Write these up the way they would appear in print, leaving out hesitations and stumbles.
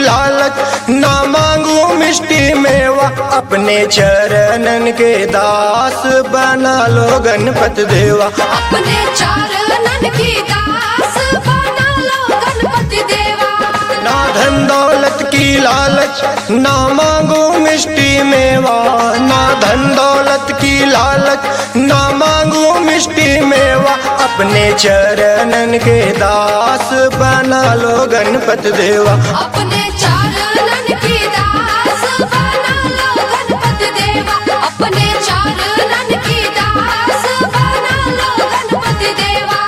लालच ना मांगू मिष्टी मेवा, अपने चरणन के दास बना लो गणपति देवा। अपने चरणन की दास बना लो गणपति देवा। ना धन दौलत की लालच ना मांगू मिष्टी मेवा, ना धन दौलत की लालच ना मांगू मिष्टी मेवा, अपने चरणन के दास बना लो गणपति देवा। अपने चरणन की दास बना लो गणपति देवा। अपने चरणन की दास बना लो गणपति देवा।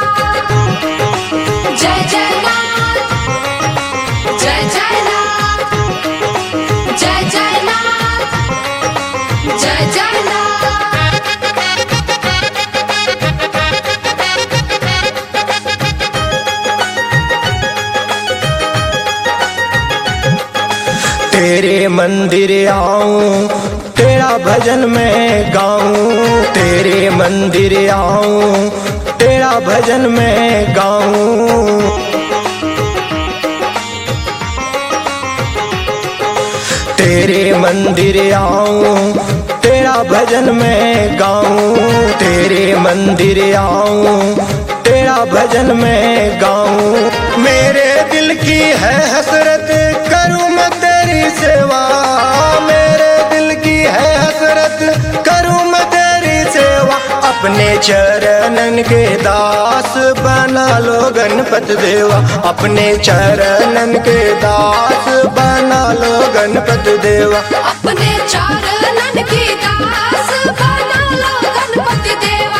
जय जय नाथ, जय जय नाथ, जय जय नाथ, जय जय नाथ। तेरे मंदिर आऊं तेरा भजन मैं गाऊं, तेरे मंदिर आऊं तेरा भजन मैं गाऊं। तेरे मंदिर आऊं तेरा भजन मैं गाऊं, तेरे मंदिर आऊं तेरा भजन मैं गाऊं। मेरे दिल की है हसरत करूं मैं तेरी सेवा, मेरे दिल की है हसरत करूं मैं तेरी सेवा, अपने चरणन के दास बना लो गणपति देवा। अपने चरणन के दास बना लो गणपति देवा। अपने चरणन की दास बना लो गणपति देवा।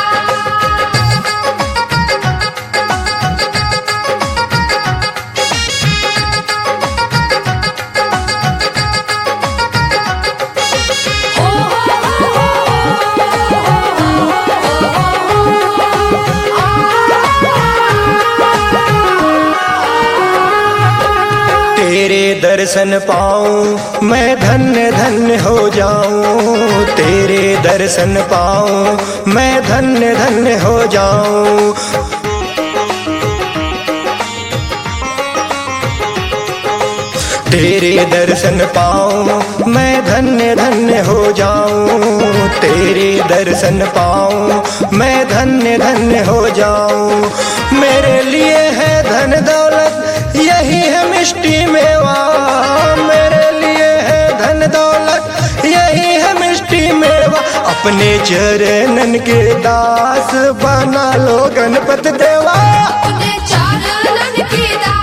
तेरे दर्शन पाऊं मैं धन्य धन्य हो जाऊं, तेरे दर्शन पाऊं मैं धन्य धन्य हो जाऊं। तेरे दर्शन पाऊं मैं धन्य धन्य हो जाऊं, तेरे दर्शन पाऊं मैं धन्य धन्य हो जाऊं। मेरे लिए है धन दौलत यही है मिष्टी मेवा, मेरे लिए है धन दौलत यही है मिष्टी मेवा, अपने चरणन के दास बना लो गणपति देवा। अपने चरणन की दास